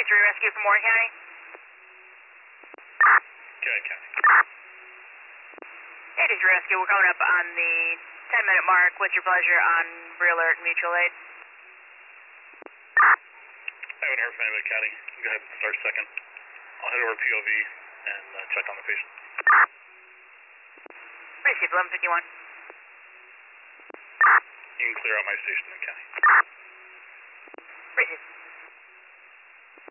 3 rescue from Warren County. Good County. 83 rescue, we're coming up on the 10-minute mark. What's your pleasure on Re-Alert and Mutual Aid? I haven't heard from anybody, County. Go ahead and start second. I'll head over to POV and check on the patient. Receive 1151. You can clear out my station in County. Receive.